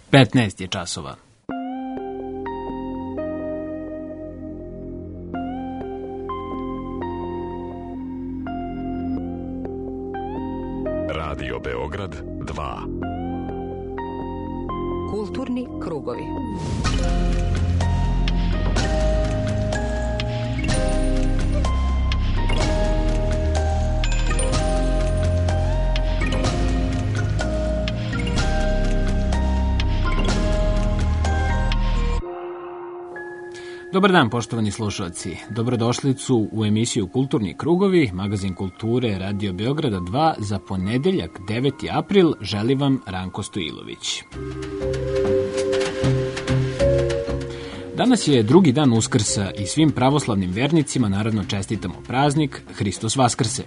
15 je časova. Radio Beograd 2. Kulturni krugovi. Dobar dan, poštovani slušalci. Dobrodošlicu u emisiju Kulturni krugovi, magazin kulture Radio Beograda 2 za ponedeljak 9. april. Želi vam Ranko Stojilović. Danas je drugi dan Uskrsa i svim pravoslavnim vernicima naravno čestitamo praznik Hristos Vaskrse.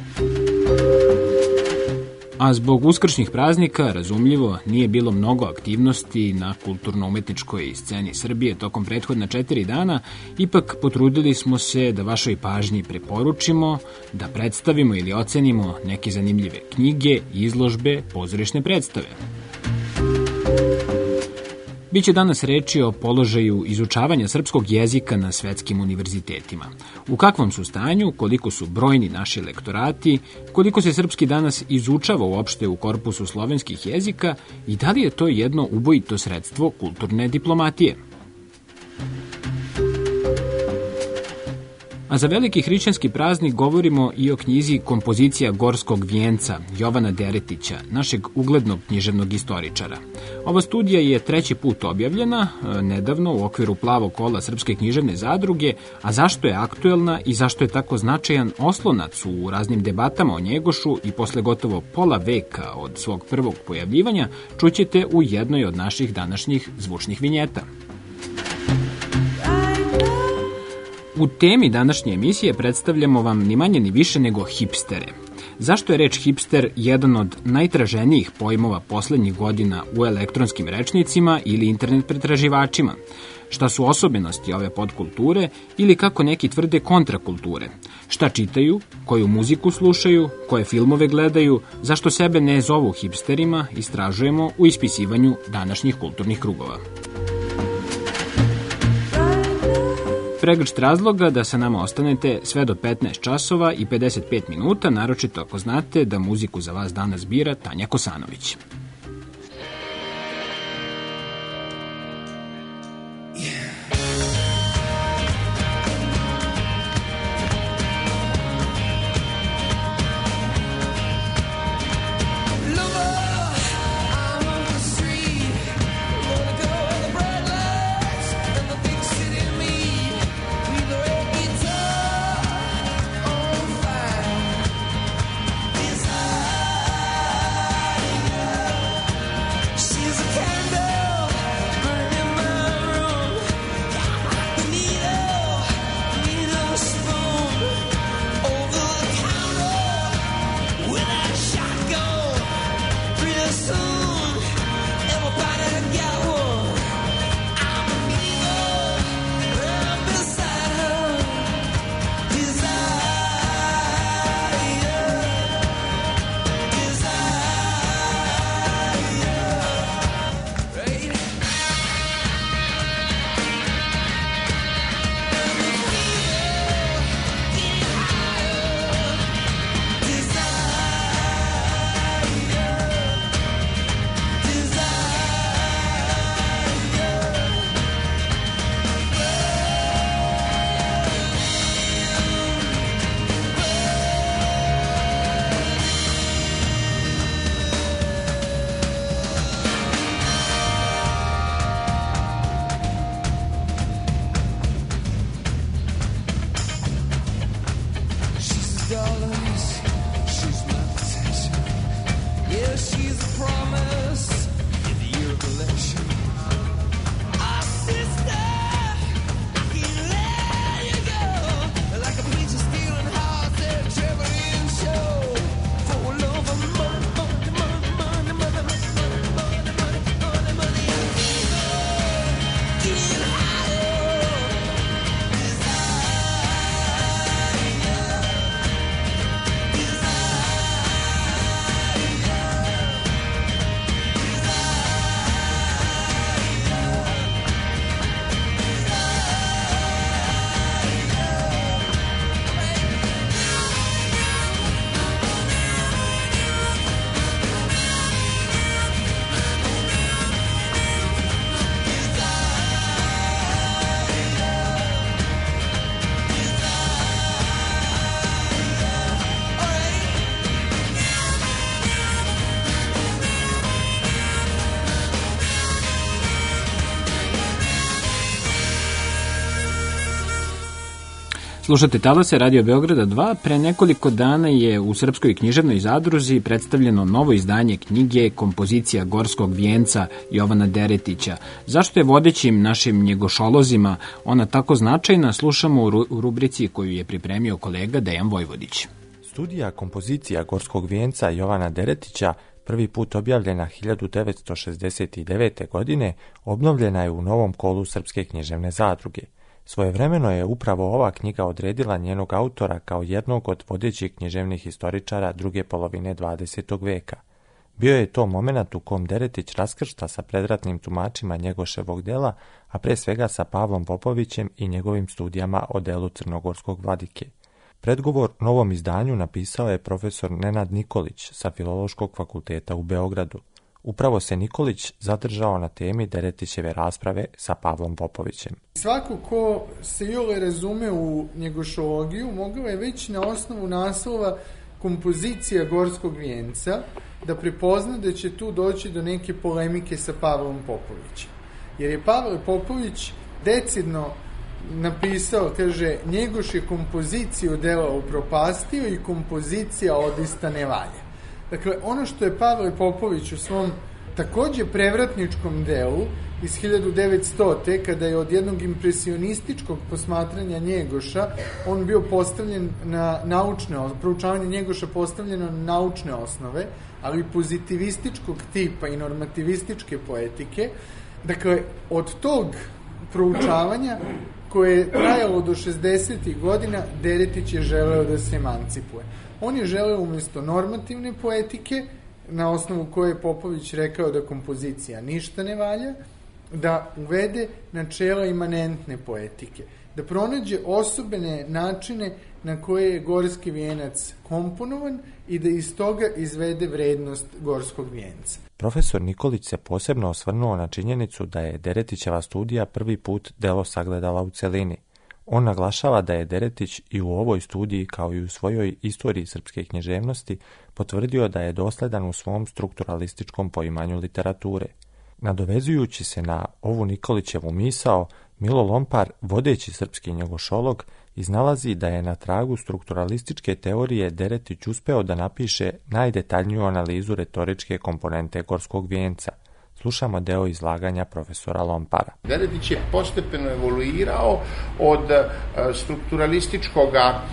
A zbog uskršnjih praznika, razumljivo, nije bilo mnogo aktivnosti na kulturno-umetničkoj sceni Srbije tokom prethodna 4 dana, ipak potrudili smo se da vašoj pažnji preporučimo, da predstavimo ili ocenimo neke zanimljive knjige, izložbe, pozorišne predstave. Biće danas reči o položaju izučavanja srpskog jezika na svetskim univerzitetima. U kakvom su stanju, koliko su brojni naši lektorati, koliko se srpski danas izučava uopšte u korpusu slovenskih jezika i da li je to jedno ubojito sredstvo kulturne diplomatije. A za veliki hrišćanski praznik govorimo i o knjizi Kompozicija Gorskog vijenca Jovana Deretića, našeg uglednog književnog istoričara. Ova studija je 3. put objavljena, nedavno u okviru Plavog kola Srpske književne zadruge, a zašto je aktuelna i zašto je tako značajan oslonac u raznim debatama o Njegošu i posle gotovo pola veka od svog prvog pojavljivanja, čućete u jednoj od naših današnjih zvučnih vinjeta. U temi današnje emisije predstavljamo vam ni manje ni više nego hipstere. Zašto je reč hipster jedan od najtraženijih pojmova poslednjih godina u elektronskim rečnicima ili internet pretraživačima? Šta su osobenosti ove podkulture ili kako neki tvrde kontrakulture? Šta čitaju, koju muziku slušaju, koje filmove gledaju, zašto sebe ne zovu hipsterima, istražujemo u ispisivanju današnjih kulturnih krugova. Pregršt razloga da sa nama ostanete sve do 15 časova i 55 minuta, naročito ako znate da muziku za vas danas bira Tanja Kosanović. Desire Slušate Talase Radio Beograda 2. Pre nekoliko dana je u Srpskoj književnoj zadruzi predstavljeno novo izdanje knjige Kompozicija Gorskog vijenca Jovana Deretića. Zašto je vodećim našim njegošolozima ona tako značajna, slušamo u rubrici koju je pripremio kolega Dejan Vojvodić. Studija Kompozicija Gorskog vijenca Jovana Deretića, prvi put objavljena 1969. godine, obnovljena je u novom kolu Srpske književne zadruge. Svojevremeno je upravo ova knjiga odredila njenog autora kao jednog od vodećih književnih historičara druge polovine 20. veka. Bio je to momenat u kom Deretić raskršta sa predratnim tumačima Njegoševog dela, a pre svega sa Pavlom Popovićem i njegovim studijama o delu crnogorskog vladike. Predgovor novom izdanju napisao je profesor Nenad Nikolić sa Filološkog fakulteta u Beogradu. Upravo se Nikolić zadržao na temi Deretićeve rasprave sa Pavlom Popovićem. Svako ko se iole razume u njegošologiju mogao je već na osnovu naslova Kompozicija Gorskog vijenca da prepozna da će tu doći do neke polemike sa Pavlom Popovićem. Jer je Pavle Popović decidno napisao, kaže, Njegoš je kompoziciju dela upropastio i kompozicija odista ne valja. Dakle, ono što je Pavle Popović u svom takođe prevratničkom delu iz 1900. kada je od jednog impresionističkog posmatranja Njegoša on bio postavljen na proučavanje Njegoša postavljeno na naučne osnove, ali pozitivističkog tipa i normativističke poetike. Dakle, od tog proučavanja koje je trajalo do 60. godina, Deretić je želeo da se emancipuje. On je želeo umjesto normativne poetike, na osnovu koje je Popović rekao da kompozicija ništa ne valja, da uvede načela imanentne poetike, da pronađe osobene načine na koje je Gorski vijenac komponovan i da iz toga izvede vrednost Gorskog vijenca. Profesor Nikolić se posebno osvrnuo na činjenicu da je Deretićeva studija prvi put delo sagledala u celini. On naglašava da je Deretić i u ovoj studiji, kao i u svojoj istoriji srpske književnosti, potvrdio da je dosledan u svom strukturalističkom poimanju literature. Nadovezujući se na ovu Nikolićevu misao, Milo Lompar, vodeći srpski njegošolog, iznalazi da je na tragu strukturalističke teorije Deretić uspeo da napiše najdetaljniju analizu retoričke komponente Gorskog vijenca. Slušamo deo izlaganja profesora Lompara. Deretić je postepeno evoluirao od strukturalističkog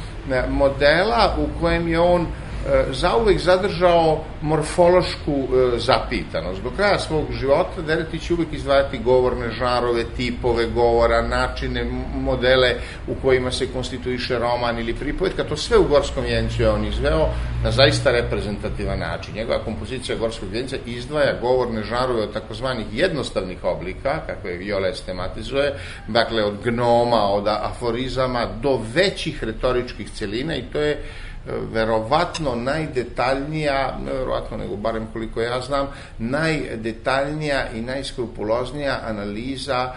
modela u kojem je on zauvek zadržao morfološku zapitanost. Do kraja svog života Deretić će uvek izdvajati govorne žarove, tipove govora, načine, modele u kojima se konstituiše roman ili pripovetka. To sve u Gorskom vijencu je on izveo na zaista reprezentativan način. Njegova kompozicija Gorskog vijenca izdvaja govorne žarove od takozvanih jednostavnih oblika, kako je Violes tematizuje, dakle od gnoma, od aforizama do većih retoričkih celina, i to je verovatno najdetaljnija, ne verovatno nego barem koliko ja znam, najdetaljnija i najskrupuloznija analiza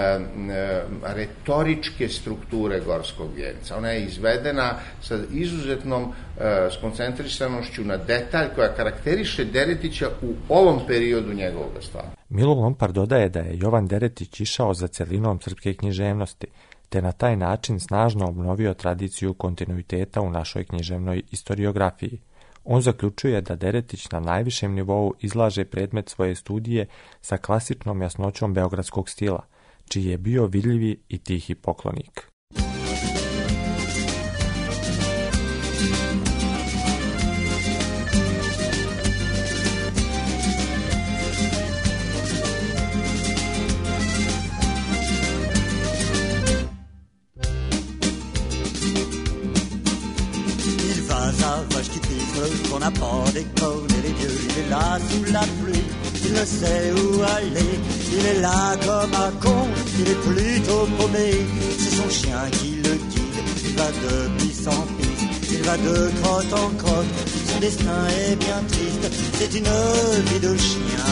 retoričke strukture Gorskog vijenca. Ona je izvedena sa izuzetnom skoncentrisanošću na detalj koja karakteriše Deretića u ovom periodu njegovog stvaranja. Milo Lompar dodaje da je Jovan Deretić išao za celinom srpske književnosti, te na taj način snažno obnovio tradiciju kontinuiteta u našoj književnoj istoriografiji. On zaključuje da Deretić na najvišem nivou izlaže predmet svoje studije sa klasičnom jasnoćom beogradskog stila, čiji je bio vidljivi i tihi poklonik. On n'a pas d'école et les dieux, il est là sous la pluie, il ne sait où aller, il est là comme un con, il est plutôt paumé, c'est son chien qui le guide, il va de piste en piste, il va de crotte en crotte, son destin est bien triste, c'est une vie de chien.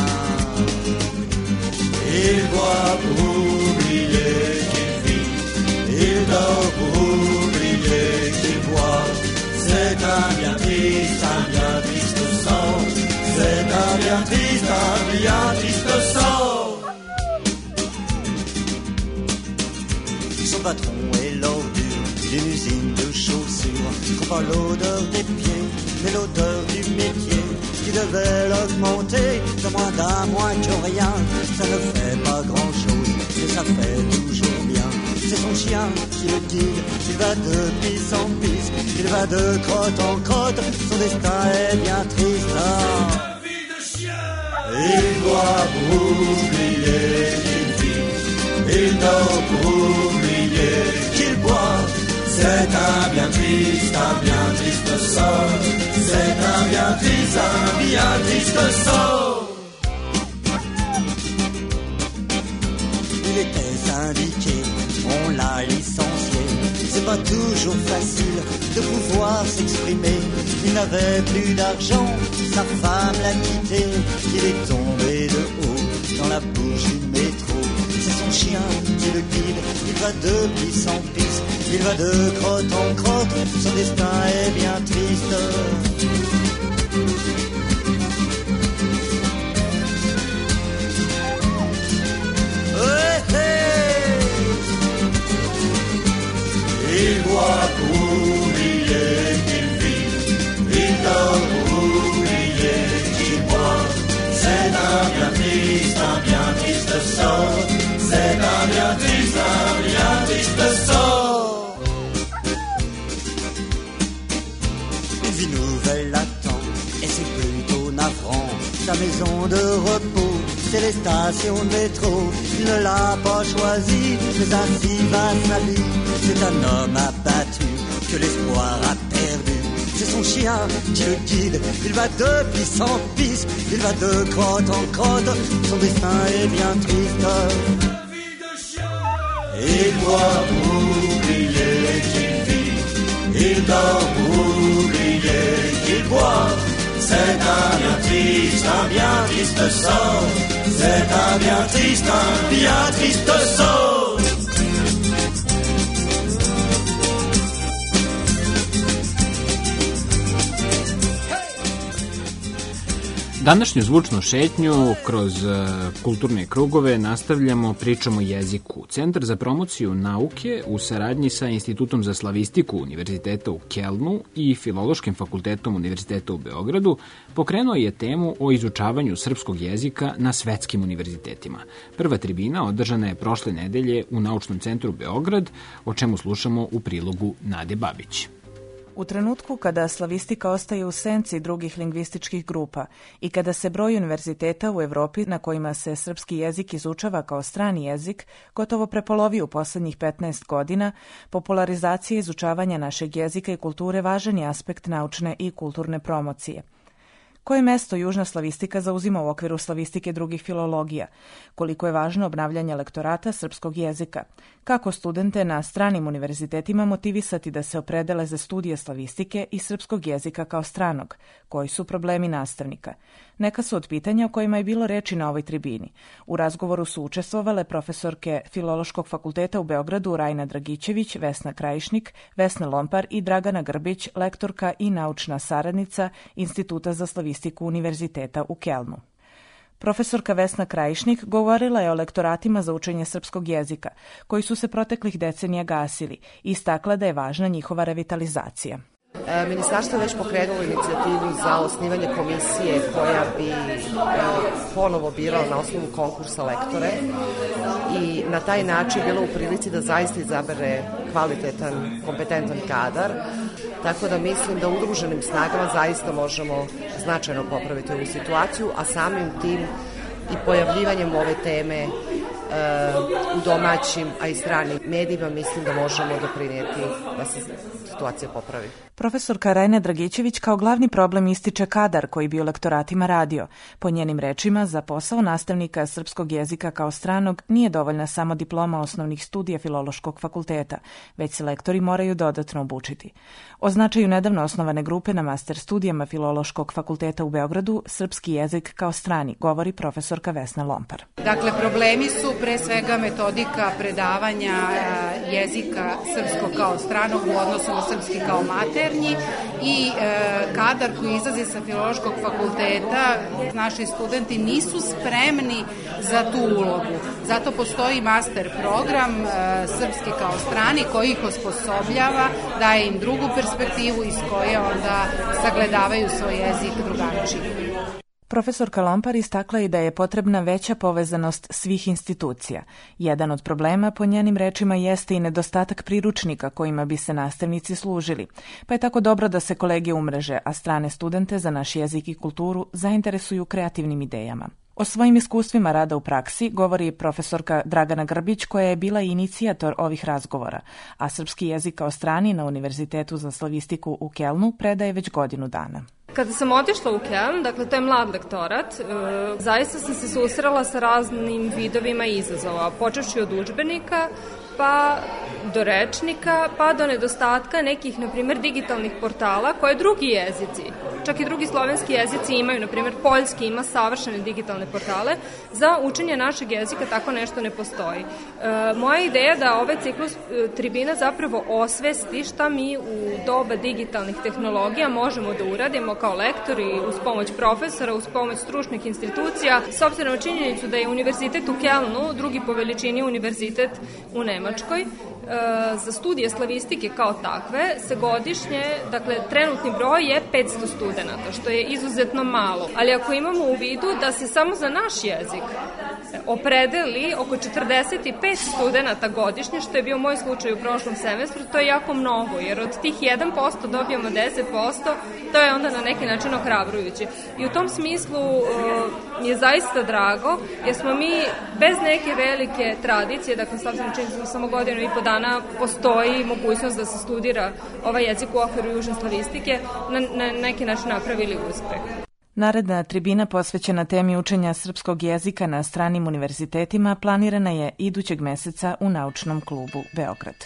Il boit pour oublier qu'il vit, il dort pour oublier qu'il boit. C'est un bien triste sort. C'est un bien triste sort. Son patron est l'ordure, il d'une usine de chaussures, qu'on pas l'odeur des pieds, mais l'odeur du métier qui devait l'augmenter de moins d'un moins que rien. Ça ne fait pas grand-chose, mais ça fait toujours bien. C'est son chien qui le guide, il va de pisse en pisse, il va de crotte en crotte, son destin est bien triste. Il doit oublier qu'il vit, il dort pour oublier qu'il boit. C'est un bien triste sort, c'est un bien triste sort. Il était syndiqué, on l'a licencié. C'est pas toujours facile de pouvoir s'exprimer. Il n'avait plus d'argent, sa femme l'a quitté. Il est tombé de haut dans la bouche du métro. C'est son chien qui le guide, il va de pisse en pisse, il va de crotte en crotte, son destin est bien triste. Il doit oublier qu'il vit, il doit oublier qu'il boit. C'est un bien triste sort, c'est un bien triste sort. Une vie nouvelle l'attend, et c'est plutôt navrant. Sa maison de repos, c'est les stations de métro. Il ne l'a pas choisi, mais ainsi va sa vie. C'est un homme abattu que l'espoir a perdu. C'est son chien qui le guide, il va de pisse en pisse, il va de crotte en crotte, son destin est bien triste. Il doit oublier qu'il vit, il doit oublier qu'il boit. C'est un bien triste sort, c'est un bien triste sort. Današnju zvučnu šetnju kroz kulturne krugove nastavljamo pričom o jeziku. Centar za promociju nauke u saradnji sa Institutom za slavistiku Univerziteta u Kelnu i Filološkim fakultetom Univerziteta u Beogradu pokrenuo je temu o izučavanju srpskog jezika na svetskim univerzitetima. Prva tribina održana je prošle nedelje u Naučnom centru Beograd, o čemu slušamo u prilogu Nade Babić. U trenutku kada slavistika ostaje u senci drugih lingvističkih grupa i kada se broj univerziteta u Evropi na kojima se srpski jezik izučava kao strani jezik gotovo prepolovio u poslednjih 15 godina, popularizacija izučavanja našeg jezika i kulture važan je aspekt naučne i kulturne promocije. Koje mesto južna slavistika zauzima u okviru slavistike drugih filologija? Koliko je važno obnavljanje lektorata srpskog jezika? Kako studente na stranim univerzitetima motivisati da se opredele za studije slavistike i srpskog jezika kao stranog? Koji su problemi nastavnika? Neka su od pitanja o kojima je bilo reči na ovoj tribini. U razgovoru su učestvovale profesorke Filološkog fakulteta u Beogradu Rajna Dragićević, Vesna Krajišnik, Vesna Lompar i Dragana Grbić, lektorka i naučna saradnica Instituta za slavistiku Univerziteta u Kelnu. Profesorka Vesna Krajišnik govorila je o lektoratima za učenje srpskog jezika, koji su se proteklih decenija gasili i istakla da je važna njihova revitalizacija. Ministarstvo je već pokrenulo inicijativu za osnivanje komisije koja bi ponovo birala na osnovu konkursa lektore i na taj način bilo u prilici da zaista izabere kvalitetan, kompetentan kadar. Tako da mislim da udruženim snagama zaista možemo značajno popraviti ovu situaciju, a samim tim i pojavljivanjem ove teme u domaćim, a i stranim medijima mislim da možemo doprinijeti da se situacija popravi. Profesorka Rajna Dragićević kao glavni problem ističe kadar koji bi u lektoratima radio. Po njenim rečima, za posao nastavnika srpskog jezika kao stranog nije dovoljna samo diploma osnovnih studija Filološkog fakulteta, već se lektori moraju dodatno obučiti. O značaju nedavno osnovane grupe na master studijama Filološkog fakulteta u Beogradu Srpski jezik kao strani, govori profesorka Vesna Lompar. Dakle, problemi su pre svega metodika predavanja jezika srpskog kao stranog u odnosu na srpski kao maternji i kadar koji izlazi sa Filološkog fakulteta, naši studenti nisu spremni za tu ulogu. Zato postoji master program srpski kao strani koji ih osposobljava, daje im drugu perspektivu iz koje onda sagledavaju svoj jezik drugačiji. Profesorka Lompar istakla i da je potrebna veća povezanost svih institucija. Jedan od problema, po njenim rečima, jeste i nedostatak priručnika kojima bi se nastavnici služili. Pa je tako dobro da se kolege umreže, a strane studente za naš jezik i kulturu zainteresuju kreativnim idejama. O svojim iskustvima rada u praksi govori profesorka Dragana Grbić, koja je bila inicijator ovih razgovora, a srpski jezik kao strani na Univerzitetu za slavistiku u Kelnu predaje već godinu dana. Kada sam otišla u Keln, dakle to je mlad lektorat, zaista sam se susrela sa raznim vidovima izazova, počevši od udžbenika, pa do rečnika, pa do nedostatka nekih, na primjer, digitalnih portala koje drugi jezici, čak i drugi slovenski jezici imaju, na primjer, poljski ima savršene digitalne portale, za učenje našeg jezika tako nešto ne postoji. Moja ideja da ovaj ciklus tribina zapravo osvesti šta mi u doba digitalnih tehnologija možemo da uradimo kao lektori, uz pomoć profesora, uz pomoć stručnih institucija, s obzirom na činjenicu da je univerzitet u Kelnu drugi po veličini univerzitet u Nemačkoj. Za studije slavistike kao takve se godišnje, dakle trenutni broj je 500 studenata, što je izuzetno malo. Ali ako imamo u vidu da se samo za naš jezik opredeli oko 45 studenata godišnje, što je bio moj slučaj u prošlom semestru, to je jako mnogo, jer od tih 1% dobijamo 10%, to je onda na neki način ohrabrujuće. I u tom smislu mi je zaista drago, jer smo mi bez neke velike tradicije, dakle s obzirom čini samo godinu i po dana postoji mogućnost da se studira ovaj jezik u okviru južne slavistike, na neki način napravili uspeh. Naredna tribina posvećena temi učenja srpskog jezika na stranim univerzitetima planirana je idućeg meseca u Naučnom klubu Beograd.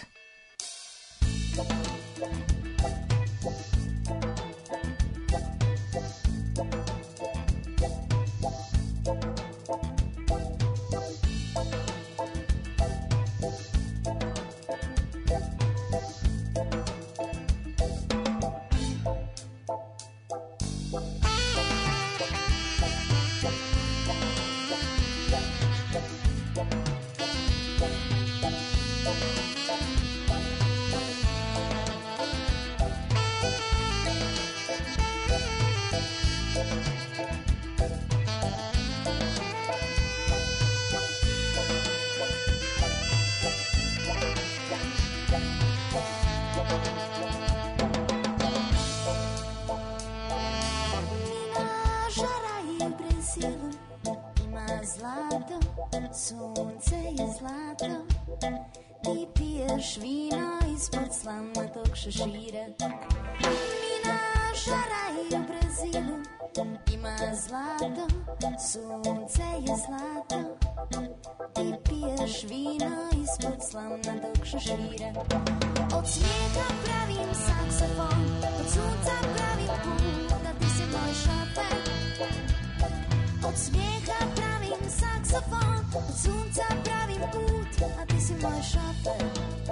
Sunce je zlato, ti piješ vino ispod slamnatog šešira. Mi naša raj u Brazilu ima zlato, sunce je zlato, ti piješ vino ispod slamnatog šešira. Od smijeha pravim saksofon, od sunca pravim put, da ti si moj šofer. Od smijeha pravim saksofon, od sunca pravim put, a ti si moj šofer.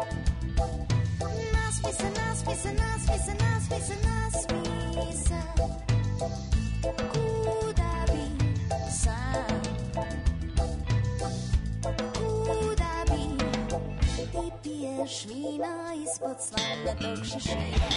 Naspi se, naspi se, naspi se, naspi se, naspi se. Kuda bi sad, kuda bi, ti piješ vino ispod slamnatog šešira.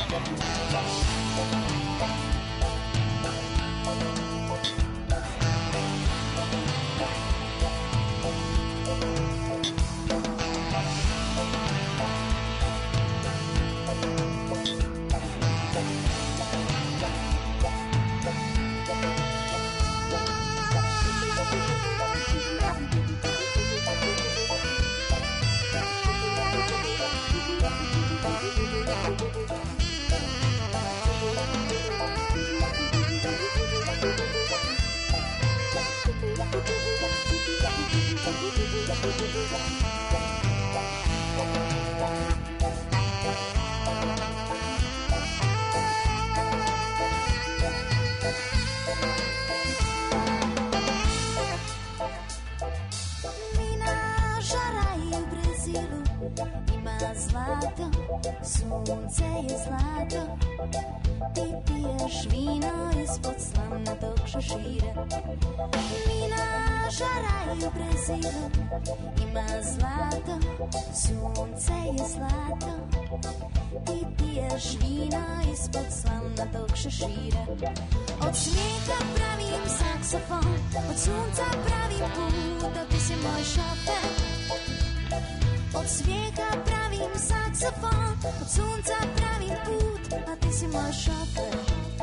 Sunce je zlato, ti piješ vino ispod slamnatog šešira. Mi na žaraju u Brazilu ima zlato, sunce je zlato, ti piješ vino ispod slamnatog šešira. Od smijeha pravim saksofon, od sunca pravim put, a ti si moj šofer. Od smijeha pravim saksofon, od sunca pravim put, a ti si moj šofer.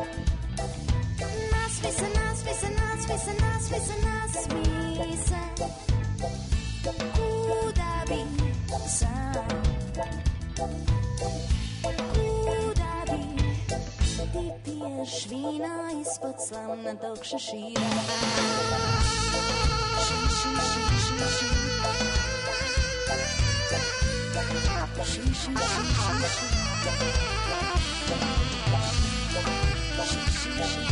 Nasmi se, nasmi se, nasmi se, nasmi se, nasmi se. Kuda bi sam, kuda bi. Ti piješ vino ispod slamnatog šešira. Ši, ši, ši, ši, ši. Ši, ši, ši, ši, ši. Ši, ši, ši, ši, ši.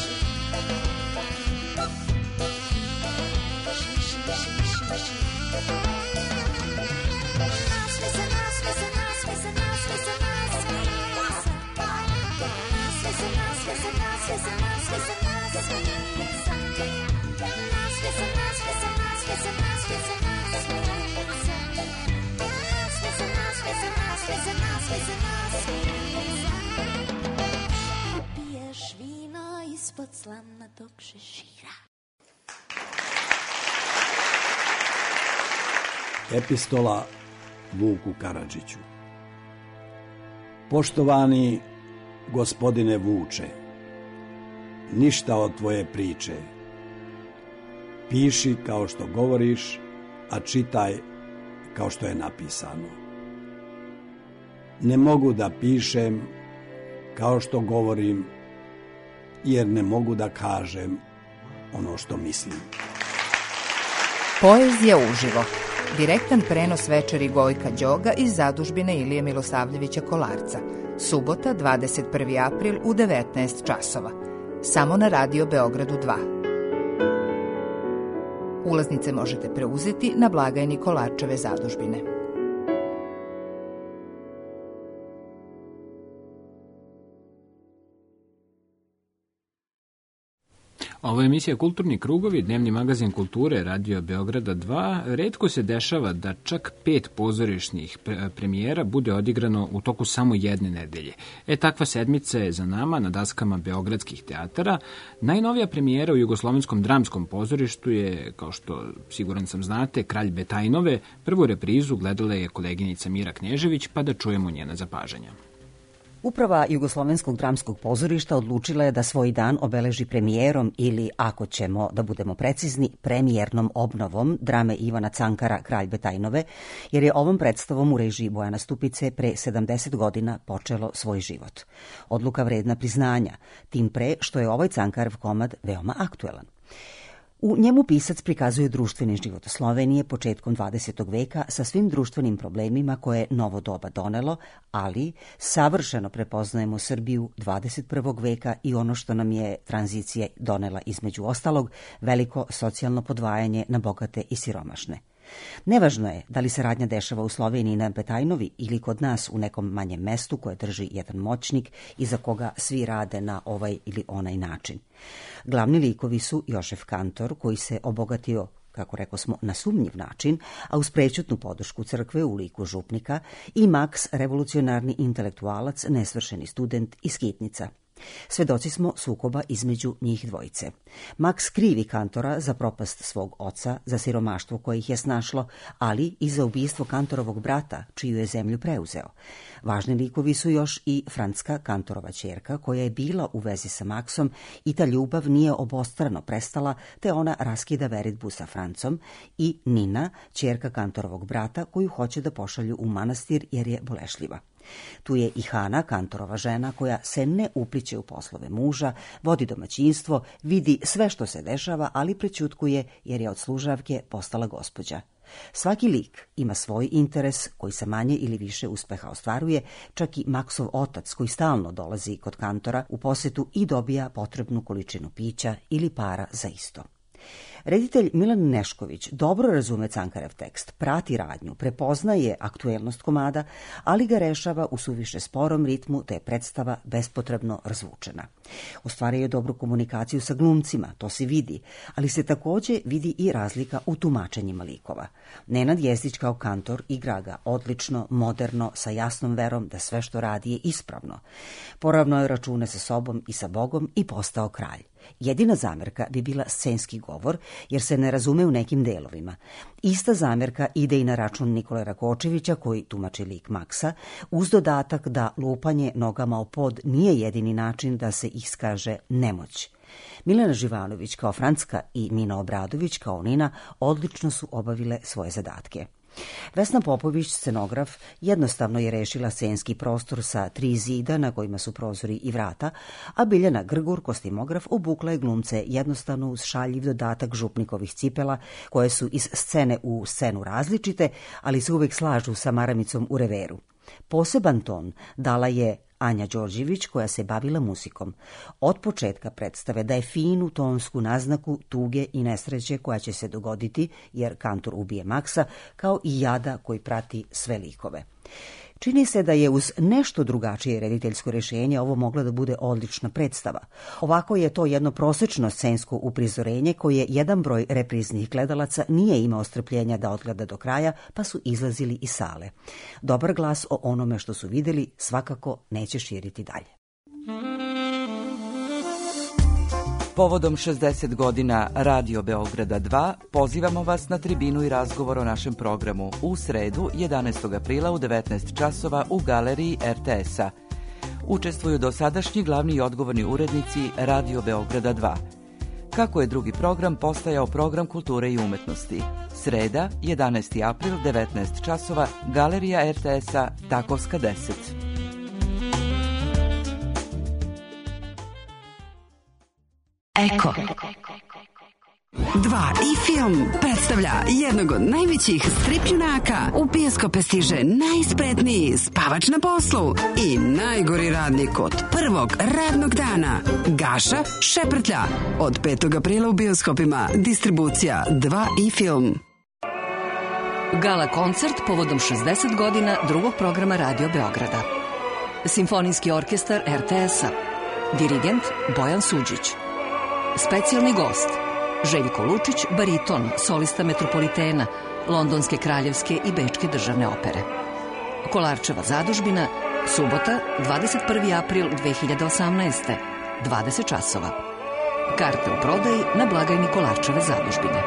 Nasmi se, nasmi se, nasmi se, nasmi se, nasmi se. Nasmi se, nasmi se, nasmi se, nasmi se, nasmi se. Nasmi se, nasmi se, nasmi se, nasmi se, nasmi se. Piješ vino ispod slamnatog šešira. Epistola Vuku Karadžiću. Poštovani gospodine Vuče, ništa od tvoje priče. Piši kao što govoriš, a čitaj kao što je napisano. Ne mogu da pišem kao što govorim, jer ne mogu da kažem ono što mislim. Poezija uživo. Direktan prenos večeri Gojka Đoga iz zadužbine Ilije Milosavljevića Kolarca. Subota, 21. april u 19 časova. Samo na Radio Beogradu 2. Ulaznice možete preuzeti na blagajni Kolarčeve zadužbine. Ovo je emisija Kulturni krugovi, dnevni magazin kulture Radio Beograda 2. Retko se dešava da čak 5 pozorišnih premijera bude odigrano u toku samo jedne nedelje. Takva sedmica je za nama na daskama beogradskih teatara. Najnovija premijera u Jugoslovenskom dramskom pozorištu je, kao što siguran sam znate, Kralj Betajnove. Prvu reprizu gledala je koleginica Mira Knežević, pa da čujemo njena zapažanja. Uprava Jugoslovenskog dramskog pozorišta odlučila je da svoj dan obeleži premijerom ili, ako ćemo da budemo precizni, premijernom obnovom drame Ivana Cankara Kralj Betajnove, jer je ovom predstavom u režiji Bojana Stupice pre 70 godina počelo svoj život. Odluka vredna priznanja, tim pre što je ovaj Cankarov komad veoma aktuelan. U njemu pisac prikazuje društveni život Slovenije početkom 20. veka sa svim društvenim problemima koje je novo doba donelo, ali savršeno prepoznajemo Srbiju 21. veka i ono što nam je tranzicija donela između ostalog, veliko socijalno podvajanje na bogate i siromašne. Nevažno je da li se radnja dešava u Sloveniji na Betajnovi ili kod nas u nekom manjem mestu koje drži jedan moćnik i za koga svi rade na ovaj ili onaj način. Glavni likovi su Jožef Kantor, koji se obogatio, kako rekao smo, na sumnjiv način, a uz prećutnu podršku crkve u liku župnika, i Maks, revolucionarni intelektualac, nesvršeni student iz Skitnica. Svedoci smo sukoba između njih dvojice. Maks krivi Kantora za propast svog oca, za siromaštvo koje ih je snašlo, ali i za ubistvo Kantorovog brata, čiju je zemlju preuzeo. Važni likovi su još i Franska, Kantorova ćerka, koja je bila u vezi sa Maksom i ta ljubav nije obostrano prestala, te ona raskida veritbu sa Francom, i Nina, ćerka Kantorovog brata, koju hoće da pošalju u manastir jer je bolešljiva. Tu je i Hana, Kantorova žena, koja se ne upliće u poslove muža, vodi domaćinstvo, vidi sve što se dešava, ali prećutkuje jer je od služavke postala gospođa. Svaki lik ima svoj interes koji sa manje ili više uspeha ostvaruje, čak i Maksov otac koji stalno dolazi kod Kantora u posetu i dobija potrebnu količinu pića ili para za isto. Reditelj Milan Nešković dobro razume Cankarev tekst, prati radnju, prepoznaje aktuelnost komada, ali ga rešava u suviše sporom ritmu, te je predstava bespotrebno razvučena. Ostvaruje dobru komunikaciju sa glumcima, to se vidi, ali se takođe vidi i razlika u tumačenjima likova. Nenad Jezdić kao kantor igra ga odlično, moderno, sa jasnom verom da sve što radi je ispravno. Poravnao je račune sa sobom i sa Bogom i postao kralj. Jedina zamerka bi bila scenski govor, jer se ne razume u nekim delovima. Ista zamerka ide i na račun Nikole Rakočevića, koji tumači lik Maksa, uz dodatak da lupanje nogama o pod nije jedini način da se iskaže nemoć. Milena Živanović kao Francka i Mina Obradović kao Nina odlično su obavile svoje zadatke. Vesna Popović, scenograf, jednostavno je rešila scenski prostor sa 3 zida na kojima su prozori i vrata, a Biljana Grgur, kostimograf, obukla je glumce jednostavno uz šaljiv dodatak župnikovih cipela, koje su iz scene u scenu različite, ali se uvek slažu sa maramicom u reveru. Poseban ton dala je Anja Đorđević, koja se bavila muzikom. Od početka predstave daje finu tonsku naznaku tuge i nesreće koja će se dogoditi, jer kantor ubije Maksa, kao i jada koji prati sve likove. Čini se da je uz nešto drugačije rediteljsko rešenje ovo mogla da bude odlična predstava. Ovako je to jedno prosečno scensko uprizorenje koje jedan broj repriznih gledalaca nije imao strpljenja da odgleda do kraja, pa su izlazili iz sale. Dobar glas o onome što su videli svakako neće širiti dalje. Povodom 60 godina Radio Beograda 2 pozivamo vas na tribinu i razgovor o našem programu u sredu 11. aprila u 19 časova u galeriji RTS-a. Učestvuju dosadašnji glavni i odgovorni urednici Radio Beograda 2. Kako je drugi program postajao program kulture i umetnosti? Sreda, 11. april, 19 časova, galerija RTS-a, Takovska 10. Eko. 2 i film predstavlja jednog od najvećih stripljunaka. U bioskope stiže najspretniji spavač na poslu i najgori radnik od prvog radnog dana. Gaša Šeprtlja. Od 5. aprila u bioskopima. Distribucija 2 i film. Gala koncert povodom 60 godina drugog programa Radio Beograda. Simfonijski orkestar RTS-a. Dirigent Bojan Suđić. Specijalni gost Željko Lučić, bariton, solista Metropolitena, Londonske kraljevske i Bečke državne opere. Kolarčeva zadužbina, subota, 21. april 2018. 20 časova. Karte u prodaji na blagajni Kolarčeve zadužbine.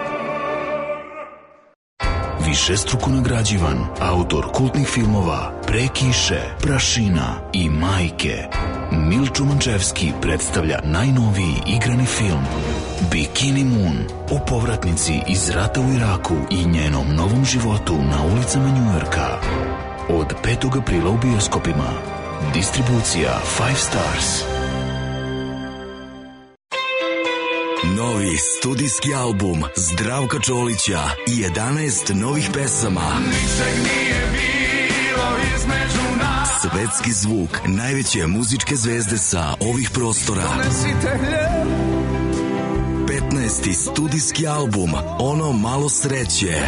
Višestruko nagrađivan, autor kultnih filmova Pre kiše, Prašina i Majke, Milčo Mančevski predstavlja najnoviji igrani film Bikini Moon o povratnici iz rata u Iraku i njenom novom životu na ulicama Njujorka. Od 5. aprila u bioskopima. Distribucija 5 Stars. Novi studijski album Zdravka Čolića i 11 novih pesama. Ničeg nije bilo između nas. Svetski zvuk najveće muzičke zvezde sa ovih prostora. 15. studijski album Ono malo sreće.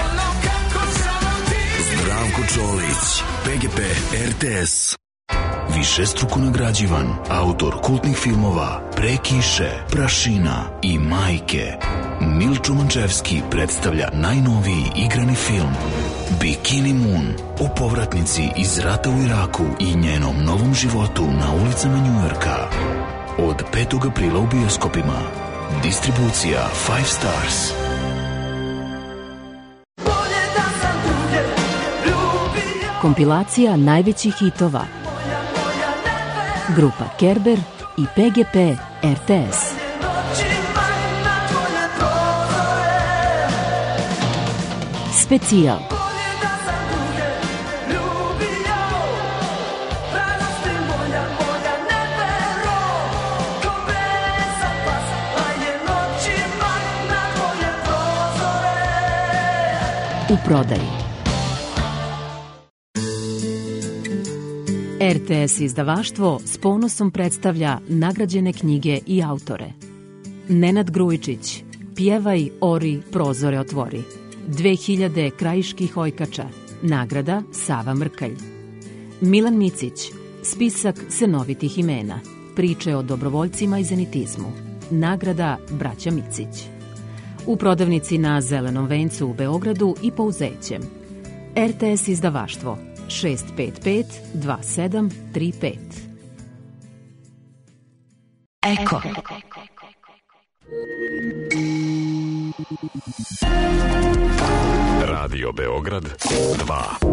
Zdravko Čolić, PGP RTS. Višestruko nagrađivan, autor kultnih filmova Pre kiše, Prašina i Majke, Milčo Mančevski predstavlja najnoviji igrani film Bikini Moon o povratnici iz rata u Iraku i njenom novom životu na ulicama Njujorka. Od 5. aprila u bioskopima. Distribucija 5 Stars. Kompilacija najvećih hitova. Grupa Kerber i PGP RTS. Specijal. U prodaji. RTS izdavaštvo s ponosom predstavlja nagrađene knjige i autore. Nenad Grujičić, Pjevaj, ori, prozore otvori. 2000 krajiških ojkača. Nagrada Sava Mrkalj. Milan Micić. Spisak senovitih imena. Priče o dobrovoljcima i zenitizmu. Nagrada Braća Micić. U prodavnici na Zelenom vencu u Beogradu i Pouzećem. RTS izdavaštvo 655 2735. Eko. Radio Beograd 2.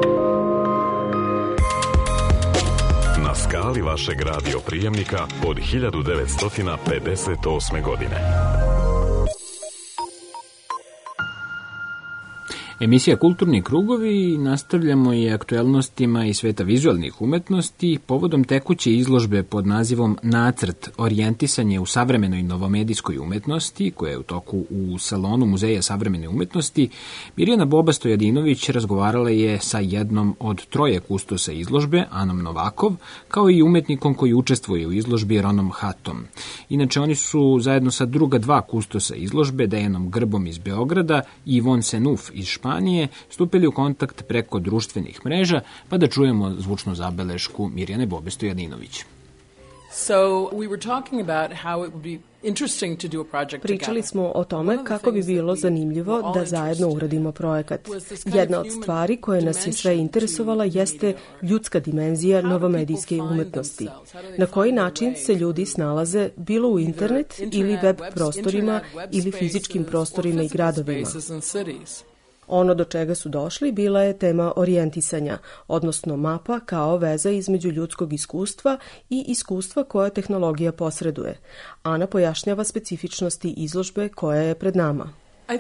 Na skali vašeg radio prijemnika od 1958. godine. Emisija Kulturni krugovi, nastavljamo i aktuelnostima iz sveta vizualnih umetnosti povodom tekuće izložbe pod nazivom Nacrt orijentisanje u savremenoj novomedijskoj umetnosti, koja je u toku u salonu Muzeja savremene umetnosti. Mirjana Boba Stojadinović razgovarala je sa jednom od troje kustosa izložbe, Anom Novakov, kao i umetnikom koji učestvuje u izložbi, Ronom Hatom. Inače, oni su zajedno sa druga dva kustosa izložbe, Dejanom Grbom iz Beograda i Ivon Senuf iz Španije, stupili u kontakt preko društvenih mreža, pa da čujemo zvučnu zabelešku Mirjane Bobe Stojadinović. Pričali smo o tome kako bi bilo zanimljivo da zajedno uradimo projekat. Jedna od stvari koje nas je sve interesovala jeste ljudska dimenzija novomedijske umetnosti. Na koji način se ljudi snalaze bilo u internet ili web prostorima ili fizičkim prostorima i gradovima. Ono do čega su došli bila je tema orijentisanja, odnosno mapa kao veza između ljudskog iskustva i iskustva koje tehnologija posreduje. Ana pojašnjava specifičnosti izložbe koja je pred nama.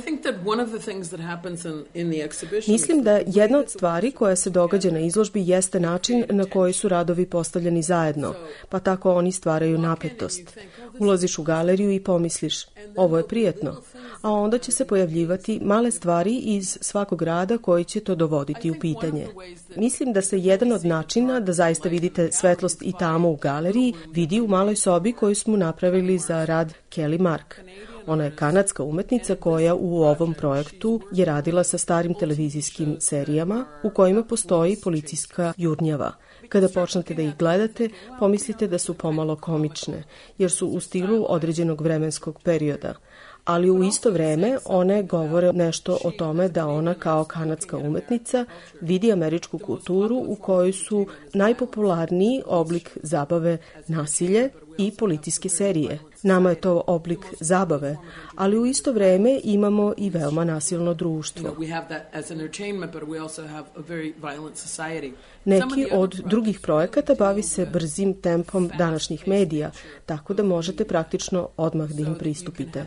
Mislim da jedna od stvari koja se događa na izložbi jeste način na koji su radovi postavljeni zajedno, pa tako oni stvaraju napetost. Ulaziš u galeriju i pomisliš, ovo je prijetno, a onda će se pojavljivati male stvari iz svakog rada koji će to dovoditi u pitanje. Mislim da se jedan od načina da zaista vidite svetlost i tamu u galeriji vidi u maloj sobi koju smo napravili za rad Kelly Mark. Ona je kanadska umetnica koja u ovom projektu je radila sa starim televizijskim serijama u kojima postoji policijska jurnjava. Kada počnete da ih gledate, pomislite da su pomalo komične, jer su u stilu određenog vremenskog perioda. Ali u isto vreme one govore nešto o tome da ona kao kanadska umetnica vidi američku kulturu u kojoj su najpopularniji oblik zabave nasilje i policijske serije. Nama je to oblik zabave, ali u isto vreme imamo i veoma nasilno društvo. Neki od drugih projekata bavi se brzim tempom današnjih medija, tako da možete praktično odmah da im pristupite.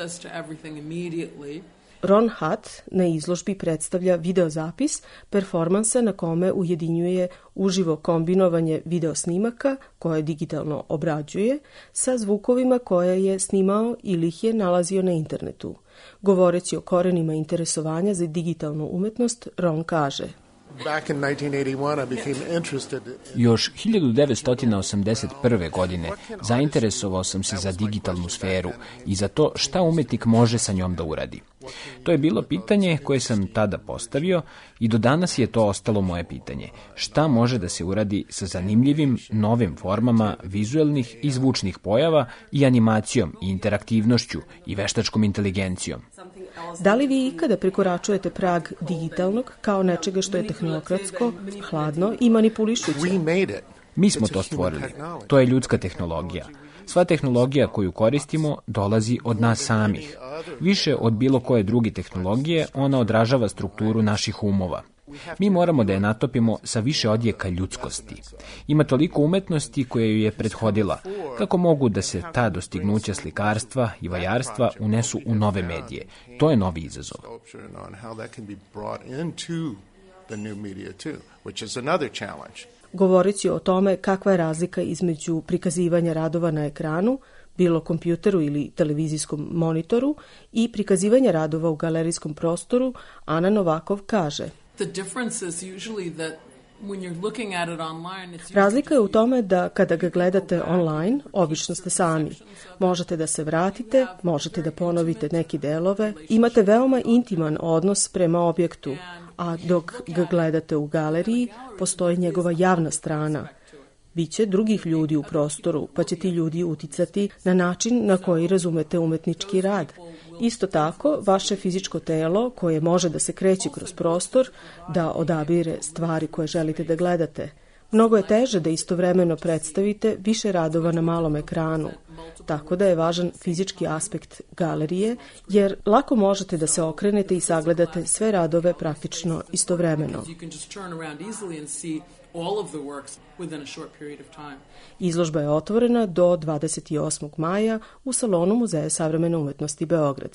Ron Hutt na izložbi predstavlja videozapis performansa na kome ujedinjuje uživo kombinovanje videosnimaka koje digitalno obrađuje sa zvukovima koje je snimao ili ih je nalazio na internetu. Govoreći o korenima interesovanja za digitalnu umetnost, Ron kaže: Još 1981. godine zainteresovao sam se za digitalnu sferu i za to šta umetnik može sa njom da uradi. To je bilo pitanje koje sam tada postavio i do danas je to ostalo moje pitanje. Šta može da se uradi sa zanimljivim novim formama vizuelnih i zvučnih pojava i animacijom i interaktivnošću i veštačkom inteligencijom? Da li vi ikada prekoračujete prag digitalnog kao nečega što je tehnokratsko, hladno i manipulišuće? Mi smo to stvorili. To je ljudska tehnologija. Sva tehnologija koju koristimo dolazi od nas samih. Više od bilo koje druge tehnologije, ona odražava strukturu naših umova. Mi moramo da je natopimo sa više odjeka ljudskosti. Ima toliko umetnosti koje ju je prethodila. Kako mogu da se ta dostignuća slikarstva i vajarstva unesu u nove medije? To je novi izazov. Govoreći o tome kakva je razlika između prikazivanja radova na ekranu, bilo kompjuteru ili televizijskom monitoru, i prikazivanja radova u galerijskom prostoru, Ana Novakov kaže: Razlika je u tome da kada ga gledate online, obično ste sami. Možete da se vratite, možete da ponovite neke delove, imate veoma intiman odnos prema objektu, a dok ga gledate u galeriji, postoji njegova javna strana. Biće drugih ljudi u prostoru, pa će ti ljudi uticati na način na koji razumete umetnički rad. Isto tako, vaše fizičko telo, koje može da se kreće kroz prostor, da odabire stvari koje želite da gledate. Mnogo je teže da istovremeno predstavite više radova na malom ekranu, tako da je važan fizički aspekt galerije, jer lako možete da se okrenete i sagledate sve radove praktično istovremeno. Izložba je otvorena do 28. maja u salonu Muzeja savremene umetnosti Beograd.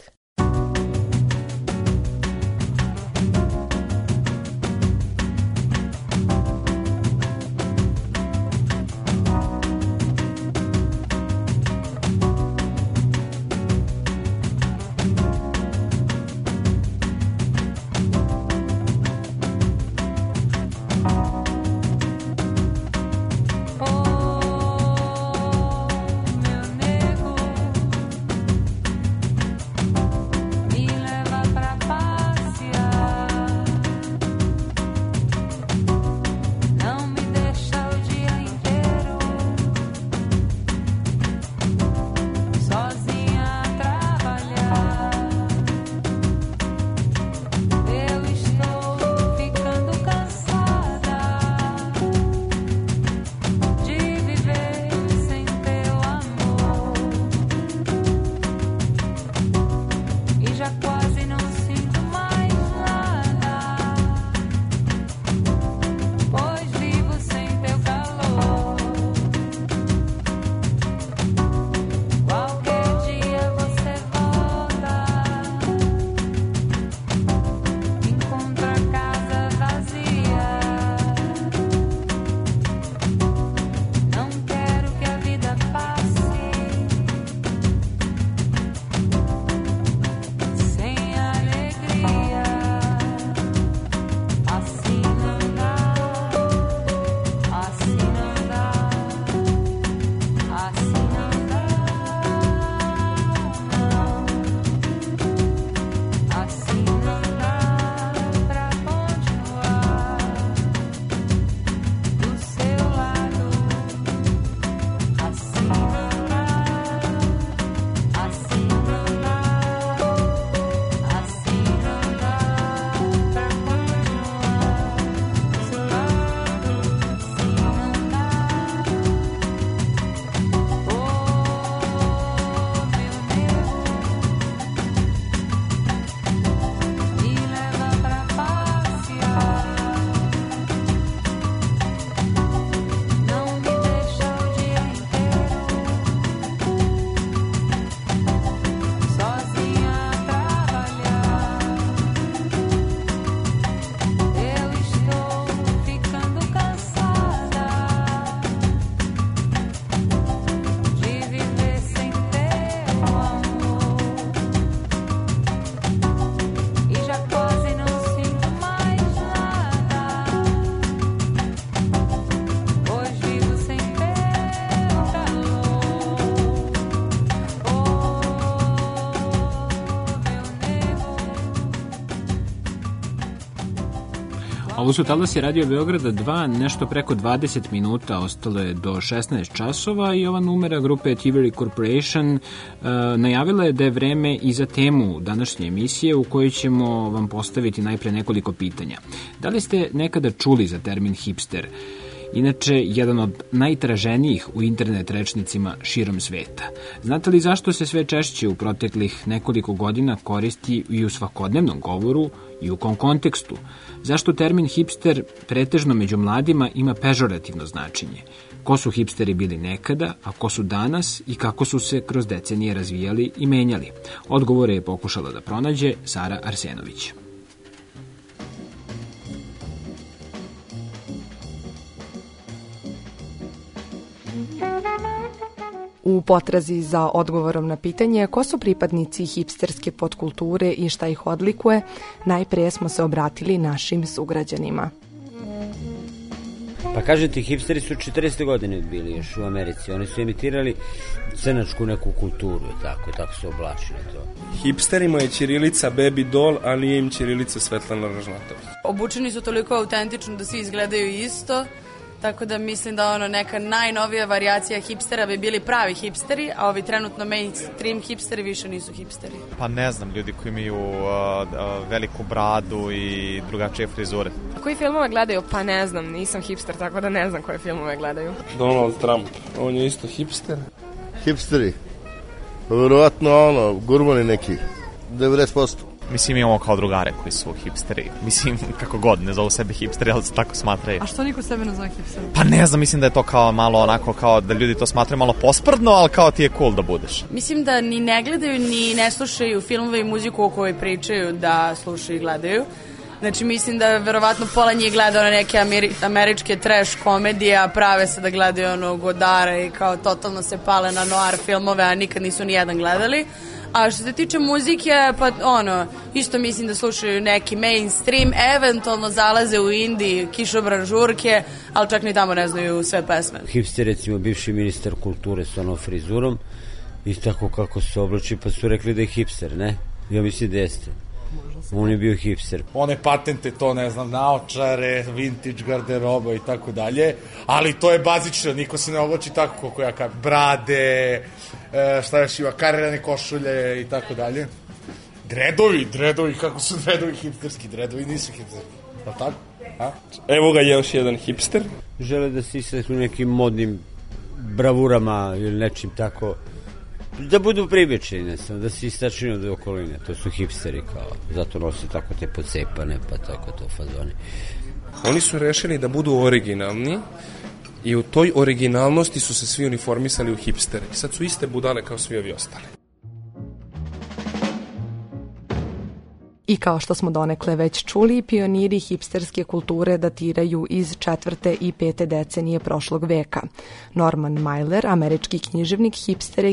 Ovo su talasi Radio Beograda 2, nešto preko 20 minuta, ostalo je do 16 časova i ova numera grupe Tivoli Corporation najavila je da je vreme i za temu današnje emisije u kojoj ćemo vam postaviti najpre nekoliko pitanja. Da li ste nekada čuli za termin hipster? Inače, jedan od najtraženijih u internet rečnicima širom sveta. Znate li zašto se sve češće u proteklih nekoliko godina koristi i u svakodnevnom govoru i u kom kontekstu? Zašto termin hipster pretežno među mladima ima pežorativno značenje? Ko su hipsteri bili nekada, a ko su danas i kako su se kroz decenije razvijali i menjali? Odgovore je pokušala da pronađe Sara Arsenović. U potrazi za odgovorom na pitanje ko su pripadnici hipsterske podkulture i šta ih odlikuje, najprije smo se obratili našim sugrađanima. Pa kažem ti, hipsteri su 40. godine bili još u Americi. Oni su emitirali crnačku neku kulturu, tako su oblačili to. Hipsterima je ćirilica Baby Doll, a nije im ćirilica Svetlana Ražnatović. Obučeni su toliko autentično da svi izgledaju isto, tako da mislim da neka najnovija varijacija hipstera bi bili pravi hipsteri, a ovi trenutno mainstream hipsteri više nisu hipsteri. Pa ne znam, ljudi koji imaju veliku bradu i drugačije frizure. A koji filmove gledaju? Pa ne znam, nisam hipster, tako da ne znam koje filmove gledaju. Donald Trump, on je isto hipster. Hipsteri? Vjerovatno gurmani neki, 90%. Mislim, imamo kao drugare koji su hipsteri. Mislim, kako god, ne zovu sebe hipsteri, ali se tako smatraju. A što niko sebe ne zove hipsteri? Pa ne znam, mislim da je to kao malo onako, kao da ljudi to smatraju malo posprdno, ali kao ti je cool da budeš. Mislim da ni ne gledaju, ni ne slušaju filmove i muziku o kojoj pričaju da slušaju i gledaju. Znači, mislim da verovatno pola njih gleda neke američke trash komedije, a prave se da gledaju Godara i kao totalno se pale na noir filmove, a nikad nisu ni jedan gledali. A što se tiče muzike, pa isto mislim da slušaju neki mainstream, eventualno zalaze u indie, kišobran žurke, ali čak ni tamo ne znaju sve pesme. Hipster, recimo, bivši ministar kulture s frizurom i tako kako se oblači, pa su rekli da je hipster, ne? Ja mislim da jeste. On je bio hipster. One patente, to ne znam, naočare, vintage garderoba i tako dalje, ali to je bazično, niko se ne oblači tako kako ja kažem. Brade, šta još ima, karirane košulje i tako dalje. Dredovi, kako su dredovi hipsterski? Dredovi nisu hipsterski, je li tako? A? Evo ga još jedan hipster. Žele da se istaknu nekim modnim bravurama ili nečim tako, da budu pribećeni, da se istačinu do okoline. To su hipsteri, kao, zato nose tako te pocepane, pa tako to fazoni. Oni su rešili da budu originalni i u toj originalnosti su se svi uniformisali u hipstere. I sad su iste budale kao svi ovi ostali. I kao što smo donekle već čuli, pioniri hipsterske kulture datiraju iz 4. i 5. decenije prošlog veka. Norman Mailer, američki književnik, hipstere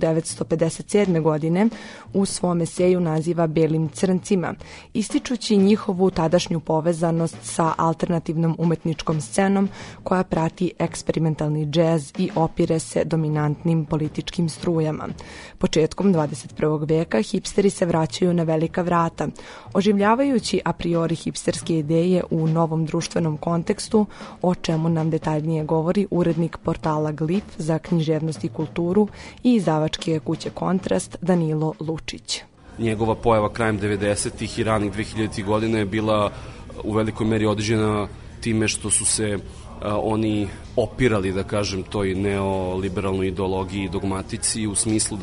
1957. godine u svom eseju naziva Belim crncima, ističući njihovu tadašnju povezanost sa alternativnom umetničkom scenom koja prati eksperimentalni džez i opire se dominantnim političkim strujama. Početkom 21. veka hipsteri se vraćaju na velika vrata, oživljavajući a priori hipsterske ideje u novom društvenom kontekstu, o čemu nam detaljnije govori urednik portala Glif za književnost i kulturu i izdavačke kuće Kontrast Danilo Lučić. Njegova pojava krajem 90-ih i ranih 2000-ih godina je bila u velikoj meri određena time što su se oni opirali, da kažem, toj neoliberalnoj ideologiji i dogmatici u smislu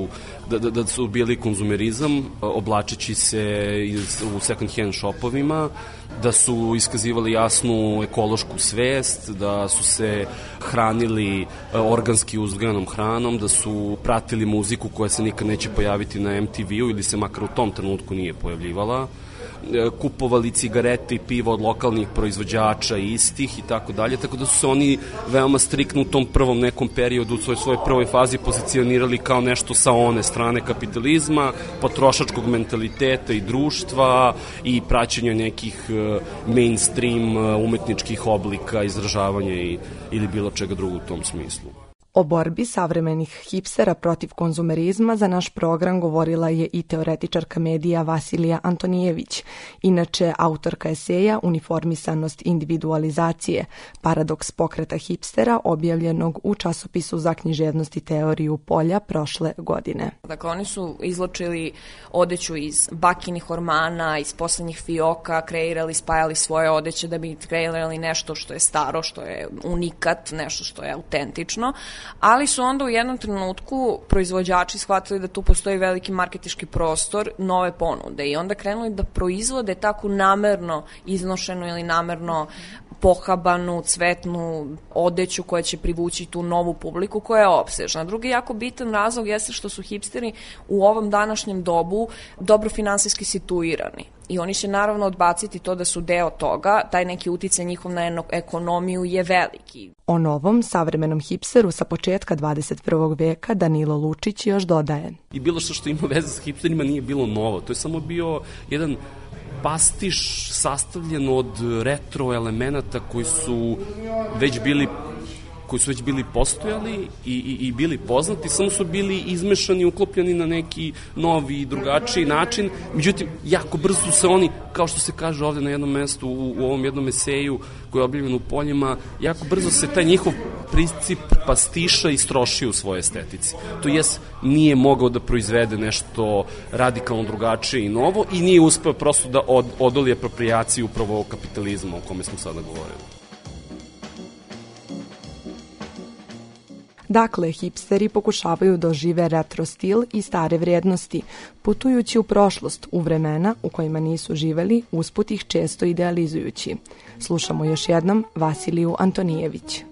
da su bili konzumerizam, oblačeći se u second hand shopovima, da su iskazivali jasnu ekološku svest, da su se hranili organski uzgajanom hranom, da su pratili muziku koja se nikad neće pojaviti na MTV-u ili se makar u tom trenutku nije pojavljivala, kupovali cigarete i pivo od lokalnih proizvođača istih i tako dalje, tako da su se oni veoma striktno u tom prvom nekom periodu u svojoj prvoj fazi pozicionirali kao nešto sa one strane kapitalizma, potrošačkog mentaliteta i društva i praćenja nekih mainstream umetničkih oblika, izražavanja ili bilo čega drugo u tom smislu. O borbi savremenih hipstera protiv konzumerizma za naš program govorila je i teoretičarka medija Vasilija Antonijević, inače autorka eseja Uniformisanost individualizacije, paradoks pokreta hipstera, objavljenog u časopisu za književnost i teoriju polja prošle godine. Dakle, oni su izločili odeću iz bakinih ormana, iz poslednjih fioka, kreirali, spajali svoje odeće da bi kreirali nešto što je staro, što je unikat, nešto što je autentično, ali su onda u jednom trenutku proizvođači shvatili da tu postoji veliki marketički prostor, nove ponude i onda krenuli da proizvode tako namerno iznošenu ili namerno pohabanu, cvetnu odeću koja će privući tu novu publiku koja je opsežna. Drugi jako bitan razlog jeste što su hipsteri u ovom današnjem dobu dobro finansijski situirani. I oni će naravno odbaciti to da su deo toga, taj neki uticaj njihov na ekonomiju je veliki. O novom savremenom hipsteru sa početka 21. veka Danilo Lučić još dodaje. I bilo što ima veze s hipsterima nije bilo novo, to je samo bio jedan pastiš sastavljen od retro elemenata koji su već bili postojali i bili poznati, samo su bili izmešani, uklopljeni na neki novi i drugačiji način. Međutim, jako brzo se oni, kao što se kaže ovde na jednom mestu, u ovom jednom eseju koji je objavljen u Poljima, jako brzo se taj njihov princip pastiša istrošio u svojoj estetici. To jest, nije mogao da proizvede nešto radikalno drugačije i novo i nije uspeo prosto da odoli aproprijaciju upravo kapitalizma o kome smo sada govorili. Dakle, hipsteri pokušavaju da ožive retro stil i stare vrijednosti, putujući u prošlost, u vremena u kojima nisu živeli, usput ih često idealizujući. Slušamo još jednom Vasiliju Antonijević.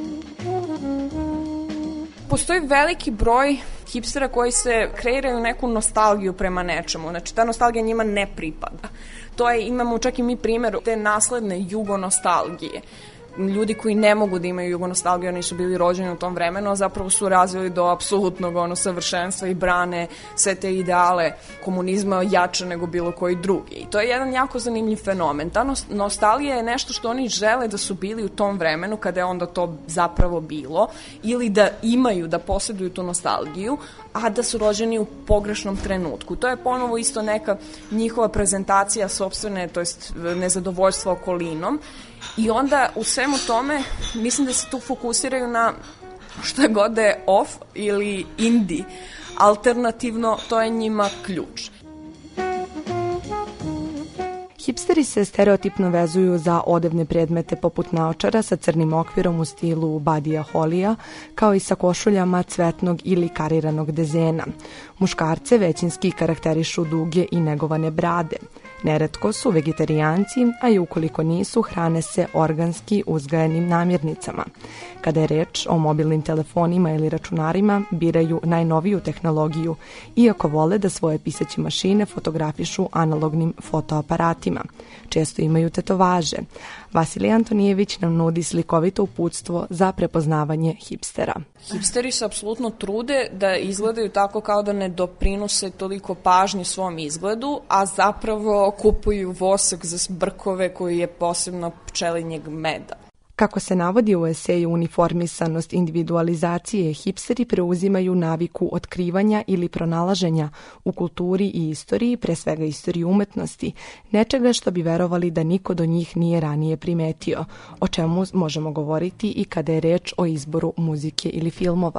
Postoji veliki broj hipstera koji se kreiraju neku nostalgiju prema nečemu. Znači, ta nostalgija njima ne pripada. To je, imamo čak i mi primjer te nasledne jugonostalgije. Ljudi koji ne mogu da imaju jugonostalgiju, oni su bili rođeni u tom vremenu, a zapravo su razvili do apsolutnog savršenstva i brane sve te ideale komunizma jače nego bilo koji drugi. I to je jedan jako zanimljiv fenomen. Ta nostalgija je nešto što oni žele da su bili u tom vremenu kada je onda to zapravo bilo, ili da imaju, da posjeduju tu nostalgiju, a da su rođeni u pogrešnom trenutku. To je ponovo isto neka njihova prezentacija sopstvene, to jest nezadovoljstva okolinom. I onda u svemu tome mislim da se tu fokusiraju na šta god da je off ili indie. Alternativno, to je njima ključ. Hipsteri se stereotipno vezuju za odevne predmete poput naočara sa crnim okvirom u stilu Buddyja Hollya, kao i sa košuljama cvetnog ili kariranog dezena. Muškarce većinski karakterišu duge i negovane brade. Neretko su vegetarijanci, a i ukoliko nisu, hrane se organski uzgajenim namirnicama. Kada je reč o mobilnim telefonima ili računarima, biraju najnoviju tehnologiju, iako vole da svoje pisaće mašine fotografišu analognim fotoaparatima. Često imaju tetovaže. Vasilij Antonijević nam nudi slikovito uputstvo za prepoznavanje hipstera. Hipsteri se apsolutno trude da izgledaju tako kao da ne doprinose toliko pažnje svom izgledu, a zapravo kupuju vosak za brkove koji je posebno pčelinjeg meda. Kako se navodi u eseju Uniformisanost individualizacije, hipsteri preuzimaju naviku otkrivanja ili pronalaženja u kulturi i istoriji, pre svega istoriji umetnosti, nečega što bi verovali da niko do njih nije ranije primetio, o čemu možemo govoriti i kada je reč o izboru muzike ili filmova.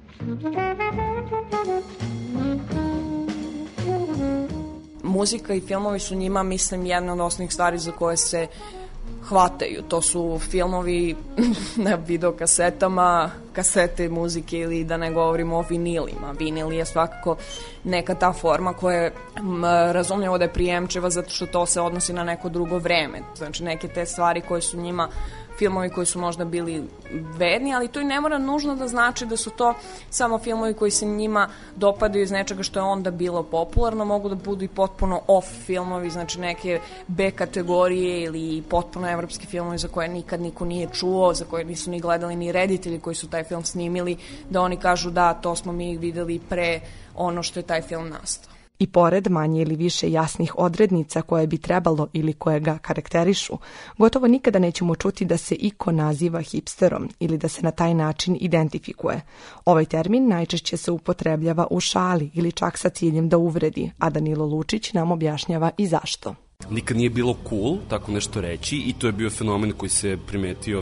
Muzika i filmovi su njima, mislim, jedna od osnovnih stvari za koje se hvataju. To su filmovi na videokasetama, kasete muzike ili da ne govorimo o vinilima. Vinil je svakako neka ta forma koja je razumljivo da je prijemčiva zato što to se odnosi na neko drugo vreme. Znači neke te stvari koje su njima filmovi koji su možda bili vredni, ali to i ne mora nužno da znači da su to samo filmovi koji se njima dopadaju iz nečega što je onda bilo popularno, mogu da budu i potpuno off filmovi, znači neke B kategorije ili potpuno evropski filmovi za koje nikad niko nije čuo, za koje nisu ni gledali ni reditelji koji su taj film snimili, da oni kažu da, to smo mi videli pre ono što je taj film nastao. I pored manje ili više jasnih odrednica koje bi trebalo ili koje ga karakterišu, gotovo nikada nećemo čuti da se iko naziva hipsterom ili da se na taj način identifikuje. Ovaj termin najčešće se upotrebljava u šali ili čak sa ciljem da uvredi, a Danilo Lučić nam objašnjava i zašto. Nikad nije bilo cool tako nešto reći i to je bio fenomen koji se primetio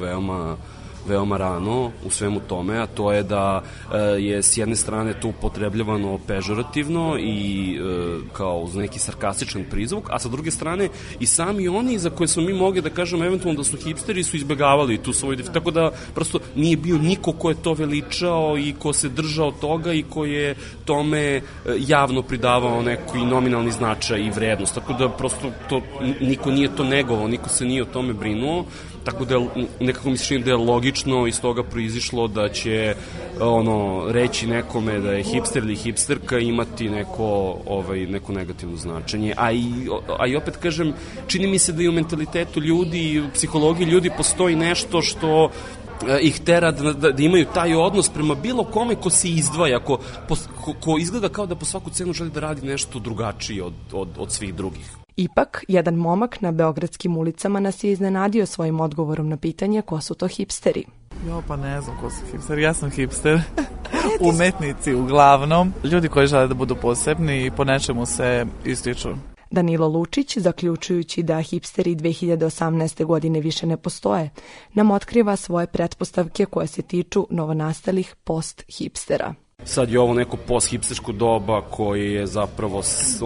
veoma rano u svemu tome, a to je da je s jedne strane to upotrebljavano pežorativno i kao uz neki sarkastičan prizvuk, a sa druge strane i sami oni za koje smo mi mogli da kažemo eventualno da su hipsteri su izbjegavali tu svoju definiciju, tako da prosto nije bio niko ko je to veličao i ko se držao toga i ko je tome javno pridavao neki nominalni značaj i vrednost, tako da prosto to, niko nije to negovao, niko se nije o tome brinuo. Tako da nekako mi se čini da je logično iz toga proizišlo da će reći nekome da je hipster ili hipsterka imati neko negativno značenje. A i opet kažem, čini mi se da i u mentalitetu ljudi i u psihologiji ljudi postoji nešto što ih tera da imaju taj odnos prema bilo kome ko se izdvaja, ko izgleda kao da po svaku cenu želi da radi nešto drugačije od svih drugih. Ipak, jedan momak na beogradskim ulicama nas je iznenadio svojim odgovorom na pitanje ko su to hipsteri. Jo, pa ne znam ko su hipsteri, ja sam hipster. Umetnici uglavnom, ljudi koji žele da budu posebni i po nečemu se ističu. Danilo Lučić, zaključujući da hipsteri 2018. godine više ne postoje, nam otkriva svoje pretpostavke koje se tiču novonastalih post-hipstera. Sad je ovo neko post-hipstersko doba koji je zapravo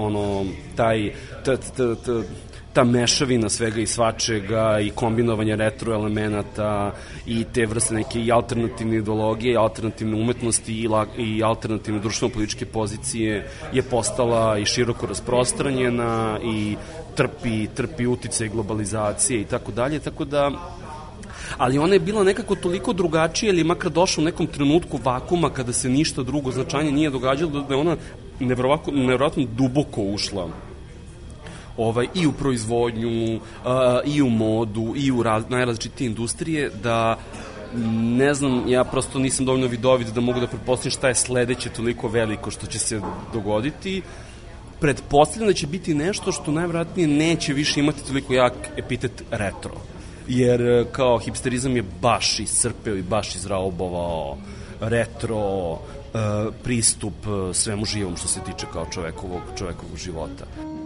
ta mešavina svega i svačega i kombinovanje retro elemenata i te vrste neke i alternativne ideologije, i alternativne umetnosti i alternativne društveno-političke pozicije je postala i široko rasprostranjena i trpi uticaj globalizacije i tako dalje, tako da ali ona je bila nekako toliko drugačija ili makar došla u nekom trenutku vakuma kada se ništa drugo značajnije nije događalo, da je ona nevjerovatno duboko ušla i u proizvodnju, i u modu, i u najrazličitije industrije, da ne znam, ja prosto nisam dovoljno vidovit da mogu da pretpostavim šta je sledeće toliko veliko što će se dogoditi. Pretpostavljam da će biti nešto što najvjerojatnije neće više imati toliko jak epitet retro. Jer kao hipsterizam je baš iscrpeo i baš izraubovao retro pristup svemu živom što se tiče kao čovekovog života.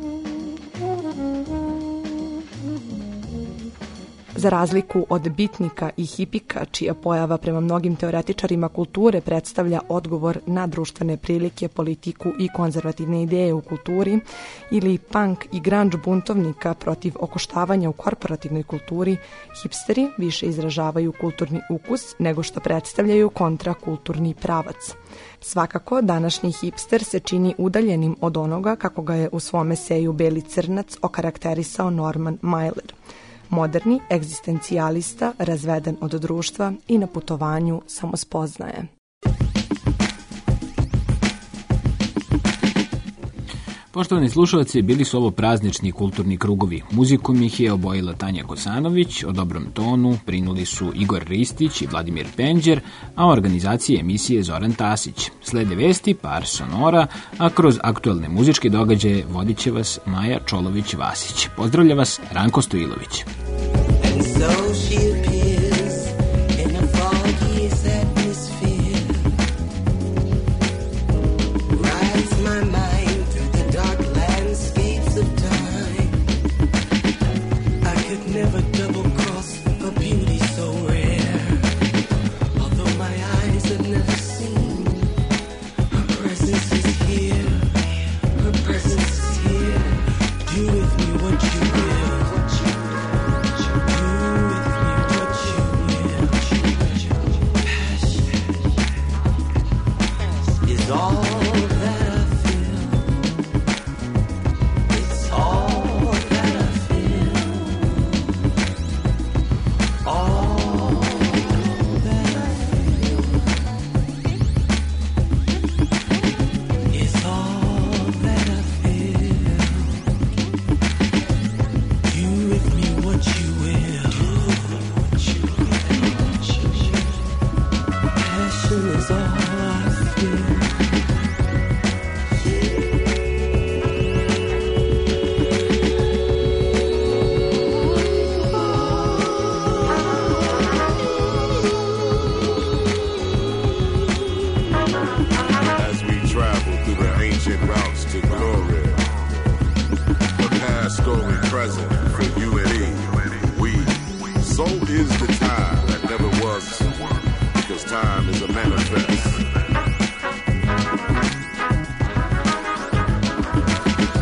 Za razliku od bitnika i hipika, čija pojava prema mnogim teoretičarima kulture predstavlja odgovor na društvene prilike, politiku i konzervativne ideje u kulturi, ili punk i grunge buntovnika protiv okoštavanja u korporativnoj kulturi, hipsteri više izražavaju kulturni ukus nego što predstavljaju kontrakulturni pravac. Svakako, današnji hipster se čini udaljenim od onoga kako ga je u svom eseju Beli crnac okarakterisao Norman Mailer. Moderni egzistencijalista, razveden od društva i na putovanju samospoznaje. Poštovani slušalci, bili su ovo praznični kulturni krugovi. Muzikom ih je obojila Tanja Kosanović, o dobrom tonu brinuli su Igor Ristić i Vladimir Penđer, a organizacije emisije Zoran Tasić. Slede vesti, par sonora, a kroz aktuelne muzičke događaje vodit će vas Maja Čolović-Vasić. Pozdravlja vas Ranko Stojilović.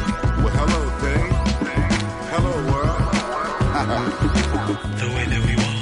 The way that we want.